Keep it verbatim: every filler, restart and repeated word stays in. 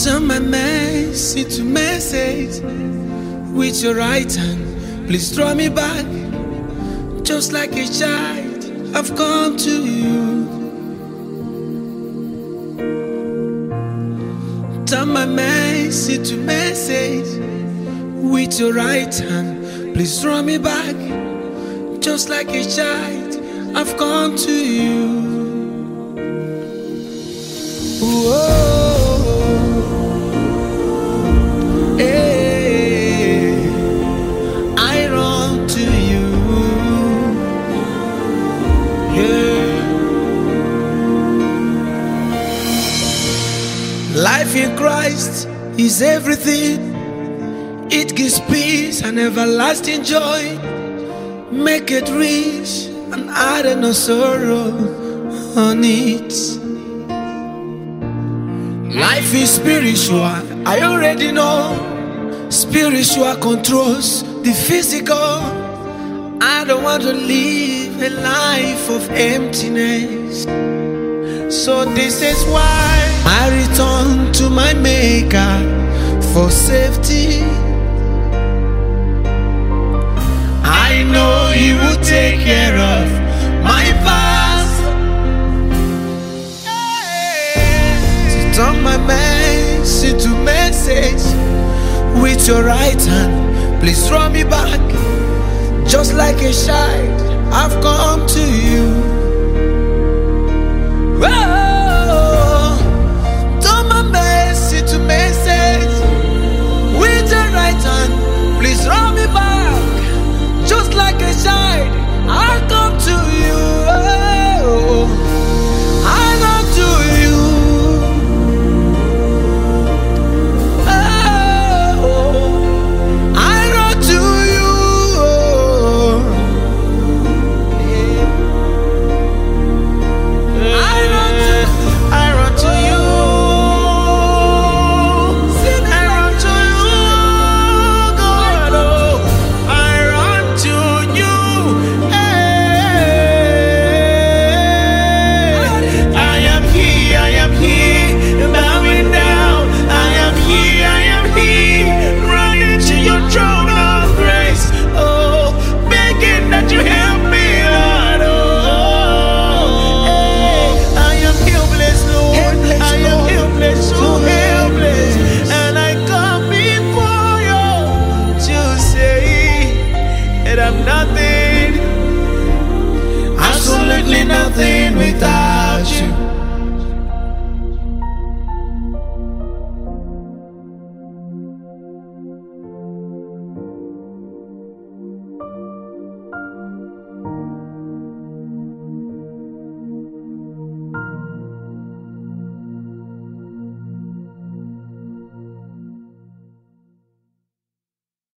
Turn my mercy to message with your right hand. Please draw me back. Just like a child, I've come to you. Turn my mercy to message with your right hand. Please draw me back. Just like a child, I've come to you. Whoa, hey, I run to you. Yeah. Life in Christ is everything. It gives peace and everlasting joy. Make it rich and add no sorrow on it. Life is spiritual, I already know. Spiritual controls the physical. I don't want to live a life of emptiness. So this is why I return to my Maker for safety. I know He will take care of my past. So turn my mercy to message with your right hand. Please draw me back. Just like a child, I've come to you. Whoa.